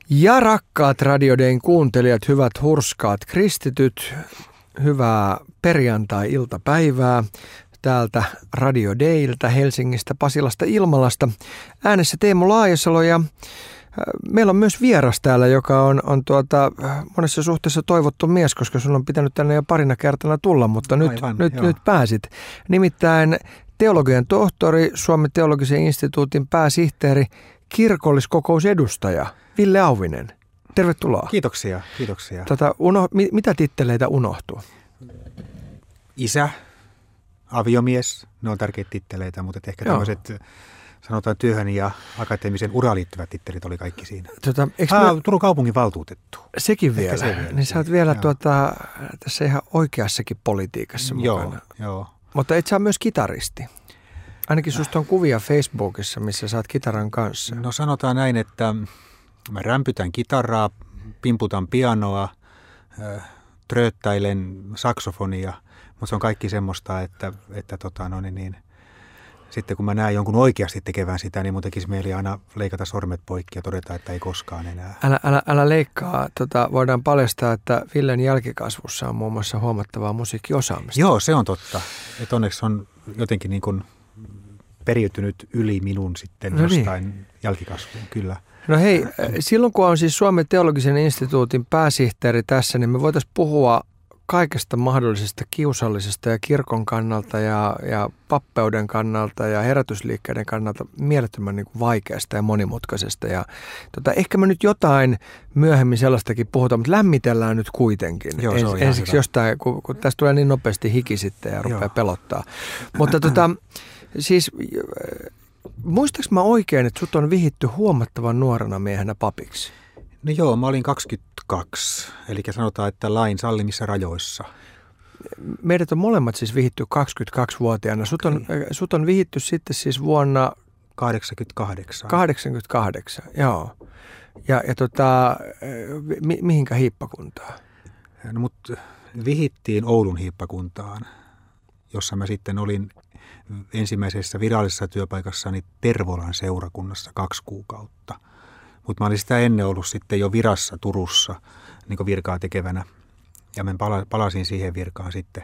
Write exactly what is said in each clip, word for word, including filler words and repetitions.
Ja rakkaat Radio Dayn kuuntelijat, hyvät hurskaat kristityt, hyvää perjantai-iltapäivää täältä Radio Dayltä, Helsingistä, Pasilasta, Ilmalasta. Äänessä Teemu Laajasalo ja meillä on myös vieras täällä, joka on, on tuota, monessa suhteessa toivottu mies, koska sun on pitänyt tänne jo parina kertana tulla, mutta nyt, Aivan, nyt, nyt pääsit. Nimittäin teologian tohtori, Suomen teologisen instituutin pääsihteeri, kirkolliskokousedustaja Ville Auvinen. Tervetuloa. Kiitoksia, kiitoksia. Tota, uno, mi, mitä titteleitä unohtuu? Isä, aviomies, ne on tärkeitä titteleitä, mutta ehkä Joo. tämmöiset sanotaan työhön ja akateemisen uraan liittyvät tittelit oli kaikki siinä. Tota, ah, me... Turun kaupungin valtuutettu. Sekin vielä. Se vielä. Niin sä oot vielä tuota, tässä ihan oikeassakin politiikassa joo, mukana. Joo. Mutta et sä ole myös kitaristi. Ainakin susta on kuvia Facebookissa, missä sä oot kitaran kanssa. No sanotaan näin, että mä rämpytän kitaraa, pimputan pianoa, trööttäilen saksofonia, mutta se on kaikki semmoista, että, että tota, no niin, niin, sitten kun mä näen jonkun oikeasti tekevän sitä, niin mun tekisi mieli aina leikata sormet poikki ja todeta, että ei koskaan enää. Älä, älä, älä leikkaa. Tota, voidaan paljastaa, että Villen jälkikasvussa on muun muassa huomattavaa musiikkiosaamista. Joo, se on totta. Että onneksi on jotenkin niin kuin periytynyt yli minun sitten no jostain niin. jälkikasvuun, kyllä. No hei, silloin kun on siis Suomen teologisen instituutin pääsihteeri tässä, niin me voitaisiin puhua kaikesta mahdollisesta kiusallisesta ja kirkon kannalta ja, ja pappeuden kannalta ja herätysliikkeiden kannalta mielettömän niin kuin vaikeasta ja monimutkaisesta. Ja, tota, ehkä me nyt jotain myöhemmin sellaistakin puhutaan, mutta lämmitellään nyt kuitenkin. Joo, Ens, ensiksi hyvä. jostain, kun, kun tästä tulee niin nopeasti hiki sitten ja rupeaa Joo. pelottaa. Mutta tota, siis muistaaks mä oikein, että sut on vihitty huomattavan nuorena miehenä papiksi? No joo, mä olin kaksikymmentäkaksi, eli sanotaan, että lain sallimissa rajoissa. Meidät on molemmat siis vihitty kaksikymmentäkaksivuotiaana. Sut on, sut on vihitty sitten siis vuonna kahdeksankymmentäkahdeksan. kahdeksankymmentäkahdeksan, joo. Ja, ja tota, mi, mihinkä hiippakuntaan? No mut vihittiin Oulun hiippakuntaan, jossa mä sitten olin ensimmäisessä virallisessa työpaikassani Tervolan seurakunnassa kaksi kuukautta. Mutta mä olin sitä ennen ollut sitten jo virassa Turussa niin virkaa tekevänä. Ja mä pala, palasin siihen virkaan sitten,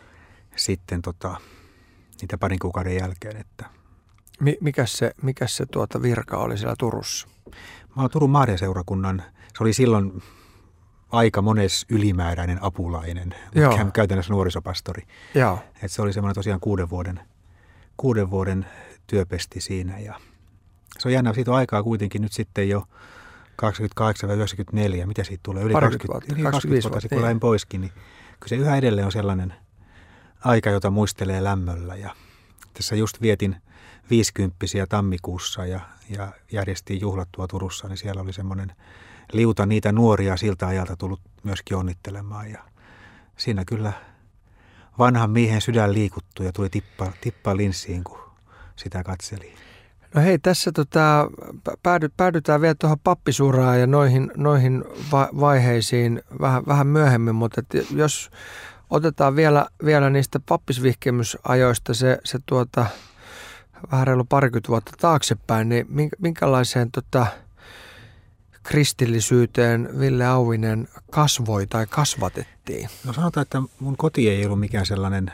sitten tota, niitä parin kuukauden jälkeen. Että. Mikäs se, mikäs se tuota virka oli siellä Turussa? Mä olen Turun Maariaseurakunnan. Se oli silloin aika mones ylimääräinen apulainen, mutta käytännössä nuorisopastori. Joo. Et se oli semmoinen tosiaan kuuden vuoden, kuuden vuoden työpesti siinä ja se on jännä, siitä on aikaa kuitenkin nyt sitten jo kaksikymmentäkahdeksan yhdeksänkymmentäneljä, mitä siitä tulee? Yli kaksikymmentä, yli kaksikymmentä vuotta sitten, kun lähdin poiskin, niin kyllä se yhä edelleen on sellainen aika, jota muistelee lämmöllä. Ja tässä just vietin viisikymppisiä tammikuussa ja, ja järjestiin juhlattua Turussa, niin siellä oli semmoinen liuta niitä nuoria siltä ajalta tullut myöskin onnittelemaan. Ja siinä kyllä vanhan miehen sydän liikuttui ja tuli tippa, tippa linssiin, kun sitä katseli. No hei, tässä tota, päädy, päädytään vielä tuohon pappisuuraan ja noihin, noihin va- vaiheisiin vähän, vähän myöhemmin, mutta jos otetaan vielä, vielä niistä pappisvihkimysajoista se, se tuota, vähän reilu parikymmentä vuotta taaksepäin, niin minkälaiseen tota, kristillisyyteen Ville Auvinen kasvoi tai kasvatettiin? No sanotaan, että mun koti ei ollut mikään sellainen,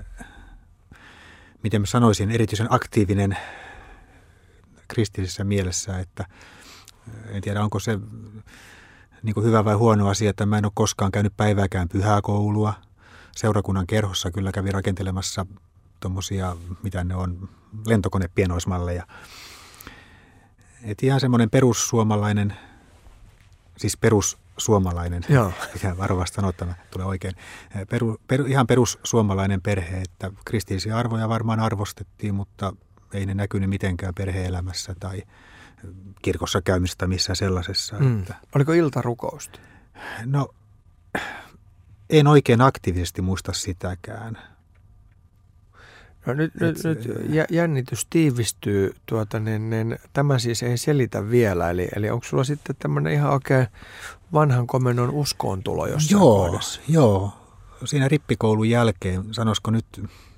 miten mä sanoisin, erityisen aktiivinen kristillisessä mielessä, että en tiedä onko se niin kuin hyvä vai huono asia, että mä en ole koskaan käynyt päivääkään pyhäkoulua. Seurakunnan kerhossa kyllä kävin rakentelemassa tuommoisia, mitä ne on, lentokonepienoismalleja. Et ihan semmoinen perussuomalainen, siis perussuomalainen, pitää varovasti sanoa, että tulee oikein, peru, per, ihan perussuomalainen perhe, että kristillisiä arvoja varmaan arvostettiin, mutta ei ne näkynyt mitenkään perhe-elämässä tai kirkossa käymistä missään sellaisessa. Mm. Että. Oliko iltarukousta? No, en oikein aktiivisesti muista sitäkään. No nyt, Et, nyt, nyt jännitys tiivistyy, tuota, niin, niin, tämä siis ei selitä vielä. Eli, eli onko sulla sitten tämmöinen ihan oikein vanhan komennon uskoontulo jossain joo, kohdassa? Joo, siinä rippikoulun jälkeen, sanoisiko nyt,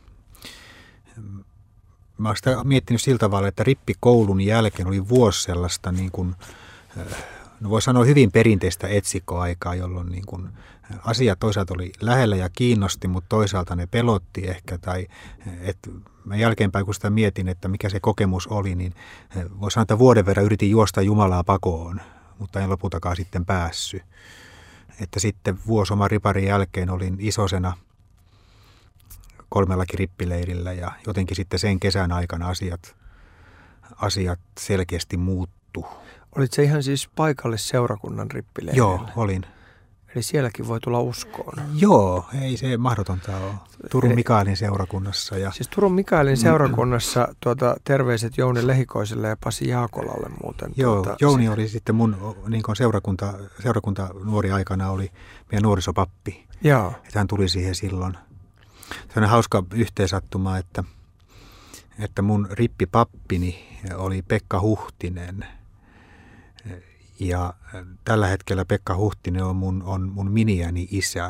mä oon sitä miettinyt sillä tavalla, että rippikoulun jälkeen oli vuosi sellaista niin kuin, no voi sanoa hyvin perinteistä etsikkoaikaa, jolloin niin kuin asiat toisaalta oli lähellä ja kiinnosti, mutta toisaalta ne pelotti ehkä. Tai että mä jälkeenpäin, kun sitä mietin, että mikä se kokemus oli, niin voi sanoa, että vuoden verran yritin juosta Jumalaa pakoon, mutta en lopultakaan sitten päässyt. Että sitten vuosi oman riparin jälkeen olin isosena kolmellakin rippileirillä ja jotenkin sitten sen kesän aikana asiat, asiat selkeästi muuttu. Olit se ihan siis paikallisseurakunnan rippileirillä? Joo, olin. Eli sielläkin voi tulla uskoon? Joo, ei se mahdotonta ole. Turun Mikaelin seurakunnassa. Ja... Siis Turun Mikaelin seurakunnassa tuota, terveiset Jouni Lehikoiselle ja Pasi Jaakolalle muuten. Joo, tuota, Jouni se... oli sitten mun niin kuin seurakunta, seurakunta nuori aikana oli meidän nuorisopappi. Joo. Että hän tuli siihen silloin. Se on hauska yhteensattuma, että, että mun rippipappini oli Pekka Huhtinen. Ja tällä hetkellä Pekka Huhtinen on mun, on mun miniäni isä.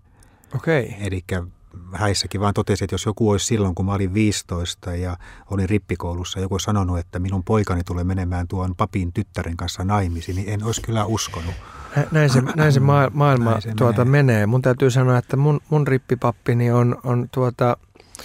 Okei. Eli häissäkin vaan totesi, että jos joku olisi silloin, kun mä olin viisitoista ja olin rippikoulussa, joku olisi sanonut, että minun poikani tulee menemään tuon papin tyttären kanssa naimisiin, niin en olisi kyllä uskonut. Näin se, näin se maailma näin se tuota menee. menee. Mun täytyy sanoa, että mun, mun rippipappini on, on tuota,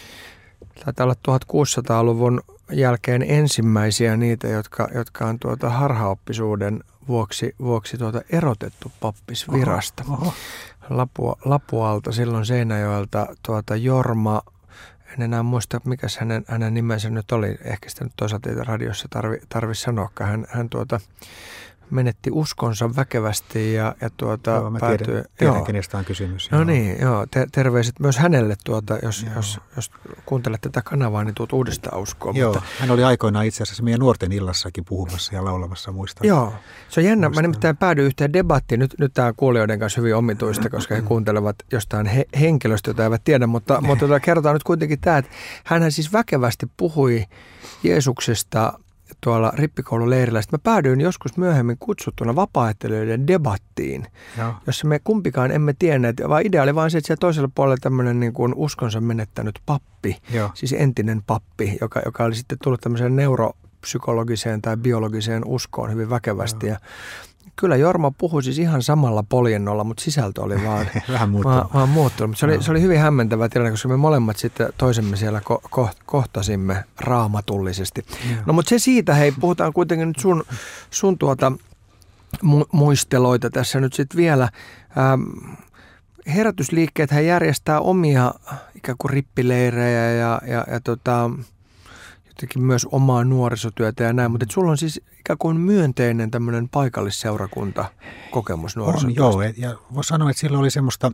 taitaa olla tuhatkuusisataaluvun jälkeen ensimmäisiä niitä, jotka, jotka on tuota harhaoppisuuden vuoksi, vuoksi tuota erotettu pappisvirasta. Oho, oho. Lapua, Lapualta, silloin Seinäjoelta tuota Jorma, en enää muista mikä hänen, hänen nimensä nyt oli, ehkä sitä nyt toisaalta ei radiossa tarvi, tarvi sanoakaan, hän, hän tuota menetti uskonsa väkevästi ja, ja tuota joo, mä päätyi... Tiedän, tiedän kenestä on kysymys. No joo. niin, joo. Ter- terveiset myös hänelle, tuota, jos, jos, jos kuuntelet tätä kanavaa, niin tuut uudestaan uskoon. Joo, mutta... hän oli aikoinaan itse asiassa meidän nuorten illassakin puhumassa ja laulamassa, muistan. Joo, se on jännä. Muistan. Mä nimittäin päädyin yhteen debattiin. Nyt, nyt tämä on kuulijoiden kanssa hyvin omituista, koska he kuuntelevat jostain he- henkilöstä, jota eivät tiedä, mutta, mutta tota, kerrotaan nyt kuitenkin tämä, että hänhän siis väkevästi puhui Jeesuksesta tuolla rippikoululeirillä. Sitten mä päädyin joskus myöhemmin kutsuttuna vapaaehtoilijoiden debattiin, Joo. jossa me kumpikaan emme tienneet, vaan idea oli vain se, että siellä toisella puolella tämmöinen niin kuin uskonsa menettänyt pappi, Joo. siis entinen pappi, joka, joka oli sitten tullut tämmöiseen neuropsykologiseen tai biologiseen uskoon hyvin väkevästi. Ja kyllä Jorma puhui siis ihan samalla poljennolla, mutta sisältö oli vaan, Vähän muuttunut. vaan, vaan muuttunut. Mutta se oli, se oli hyvin hämmentävä tilanne, koska me molemmat sitten toisemme siellä ko- ko- kohtasimme raamatullisesti. Joo. No mutta se siitä, hei, puhutaan kuitenkin nyt sun, sun tuota mu- muisteloita tässä nyt sitten vielä. Ähm, herätysliikkeethän järjestää omia ikään kuin rippileirejä ja, ja, ja tota... jotenkin myös omaa nuorisotyötä ja näin, mutta sulla on siis ikään kuin myönteinen tämmöinen paikallisseurakunta kokemus nuorisotyöstä. On, joo, ja voisi sanoa, että silloin oli semmoista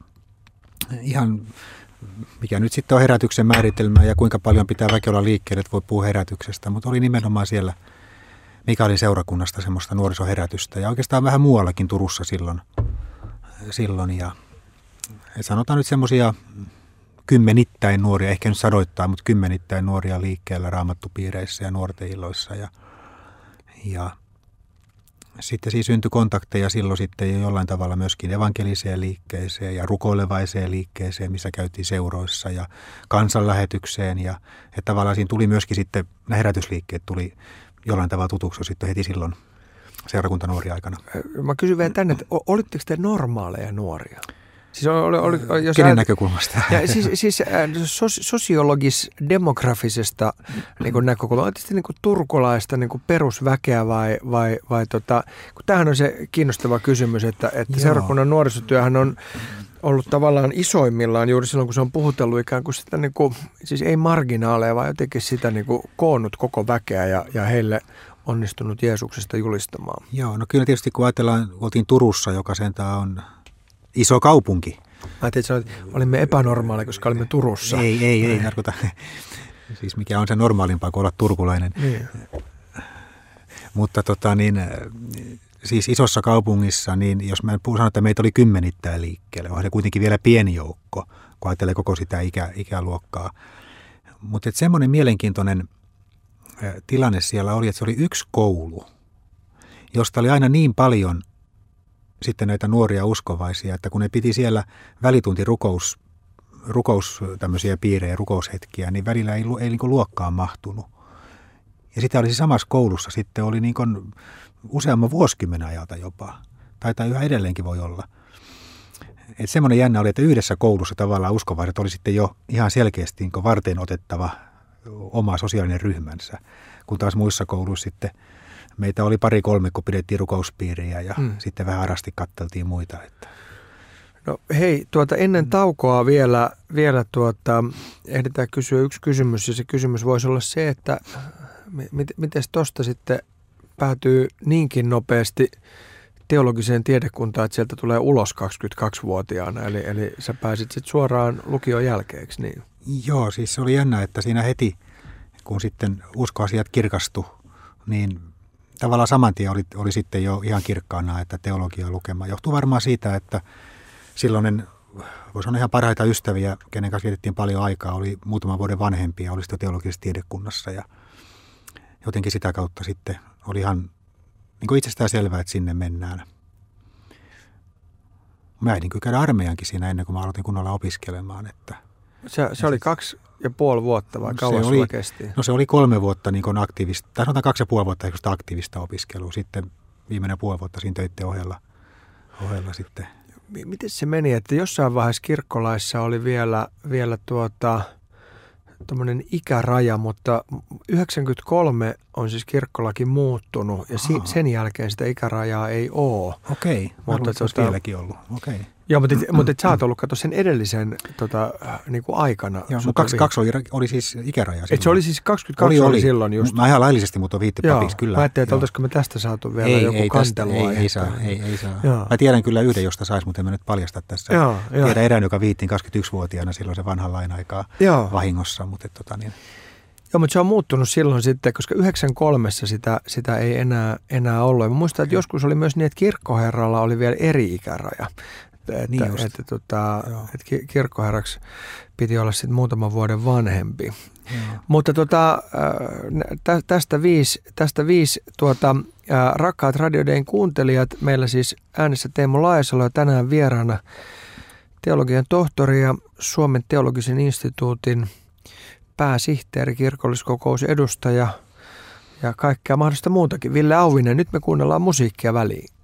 ihan, mikä nyt sitten on herätyksen määritelmää ja kuinka paljon pitää väki olla liikkeelle, että voi puhua herätyksestä, mutta oli nimenomaan siellä Mikaelin seurakunnasta semmoista nuorisoherätystä ja oikeastaan vähän muuallakin Turussa silloin, silloin ja sanotaan nyt semmoisia kymmenittäin nuoria, ehkä nyt sadoittain, mutta kymmenittäin nuoria liikkeellä raamattupiireissä ja nuorten illoissa. Ja, ja sitten siis syntyi kontakteja silloin sitten jo jollain tavalla myöskin evankeliseen liikkeeseen ja rukoilevaiseen liikkeeseen, missä käytiin seuroissa ja kansanlähetykseen. Ja että tavallaan siinä tuli myöskin sitten, nämä herätysliikkeet tuli jollain tavalla tutuksi sitten heti silloin seurakuntanuoria aikana. Mä kysyn vielä tänne, että olitteko te normaaleja nuoria? Siis oli, oli, oli, jos Kenen ää, näkökulmasta? Ja siis, siis sos, sosiologis-demografisesta niin kuin näkökulmasta, oletko niin kuin turkulaista niin kuin perusväkeä vai, vai, vai tota, kun tämähän on se kiinnostava kysymys, että, että seurakunnan nuorisotyöhän on ollut tavallaan isoimmillaan juuri silloin, kun se on puhutellut ikään kuin sitä, niin kuin, siis ei marginaaleja, vaan jotenkin sitä niin kuin koonnut koko väkeä ja, ja heille onnistunut Jeesuksesta julistamaan. Joo, no kyllä tietysti kun ajatellaan, oltiin Turussa, joka sentään on iso kaupunki. Mä ajattelin, että olimme epänormaaleja, koska olimme Turussa. Ei, ei, ei tarkoita. Siis mikä on se normaalimpaa kuin olla turkulainen. Niin. Mutta tota niin, siis isossa kaupungissa, niin jos mä sanon, että meitä oli kymmenittäin liikkeelle, on se kuitenkin vielä pieni joukko, kun ajattelee koko sitä ikä, ikäluokkaa. Mutta semmoinen mielenkiintoinen tilanne siellä oli, että se oli yksi koulu, josta oli aina niin paljon sitten näitä nuoria uskovaisia, että kun ne piti siellä välitunti rukous, rukous tämmöisiä piirejä, rukoushetkiä, niin välillä ei, ei niin kuin luokkaan mahtunut. Ja sitä oli samassa koulussa sitten, oli niin kuin useamman vuosikymmenen ajalta jopa. Taitaa yhä edelleenkin voi olla. Että semmoinen jännä oli, että yhdessä koulussa tavallaan uskovaiset oli sitten jo ihan selkeästi niin kuin varten otettava oma sosiaalinen ryhmänsä. Kun taas muissa kouluissa sitten meitä oli pari kolme, kun pidettiin rukouspiiriä ja hmm. sitten vähän arasti katteltiin muita. Että. No hei, tuota ennen taukoa vielä, vielä tuota, ehditään kysyä yksi kysymys, ja se kysymys voisi olla se, että mit, miten tuosta sitten päätyy niinkin nopeasti teologiseen tiedekuntaan, että sieltä tulee ulos kaksikymmentäkaksivuotiaana, eli, eli sä pääsit sitten suoraan lukion jälkeeksi, niin? Joo, siis se oli jännä, että siinä heti, kun sitten uskoasiat kirkastui, niin tavallaan saman tien oli, oli sitten jo ihan kirkkaana, että teologia lukema. Johtuu varmaan siitä, että silloinen, voisi sanoa ihan parhaita ystäviä, kenen kanssa vietettiin paljon aikaa, oli muutaman vuoden vanhempia, oli sitten teologisessa tiedekunnassa ja jotenkin sitä kautta sitten oli ihan niin kuin itsestään selvää, että sinne mennään. Mä ehdin kyllä käydä armeijankin siinä ennen kuin mä aloitin kunnolla opiskelemaan. Että se se oli sit, kaksi ja puoli vuotta vai kauan sulla kesti? No se oli kolme vuotta niin kuin aktiivista, tai sanotaan kaksi ja puoli vuotta aktiivista opiskelua. Sitten viimeinen puoli vuotta siinä töitten ohella, ohella sitten. Miten se meni, että jossain vaiheessa kirkkolaissa oli vielä, vielä tuota, tuommoinen ikäraja, mutta yhdeksänkymmentäkolme on siis kirkkolaki muuttunut ja si- sen jälkeen sitä ikärajaa ei ole. Okei, mutta se olisi vieläkin ollut. Okei. Joo, mutta, mutta et sä oot ollut, kato sen edellisen tota, niin kuin aikana. Joo, no kaksi, kaksi oli, oli siis ikäraja silloin. Et se oli siis kaksikymmentäkaksi oli, oli. oli silloin just. Mä ihan laillisesti, mutta viitte papiksi kyllä. Mä ajattelin, että oltaisiko me tästä saatu vielä ei, joku ei, kantelua. Ei, ei saa, ei, ei saa. Mä tiedän kyllä yhden, josta saisi, mutta en mä nyt paljasta tässä. Joo, tiedän erään, joka viittiin kaksikymmentäyksivuotiaana silloin se vanhan lain aikaa joo. vahingossa. Mutta, et, tota, niin. Joo, mutta se on muuttunut silloin sitten, koska yhdeksänkymmentäkolme sitä, sitä ei enää, enää ollut. Ja mä muistan, että joskus oli myös niin, että kirkkoherralla oli vielä eri ikäraja. Että, niin että, että, tota, että kirkkoherraksi piti olla sitten muutaman vuoden vanhempi. Joo. Mutta tota, tästä viisi, tästä viisi tuota, rakkaat Radio Dayn kuuntelijat, meillä siis äänessä Teemu Laajasalo ja tänään vieraana teologian tohtori ja Suomen teologisen instituutin pääsihteeri, kirkolliskokousedustaja ja kaikkea mahdollista muutakin. Ville Auvinen, nyt me kuunnellaan musiikkia väliin.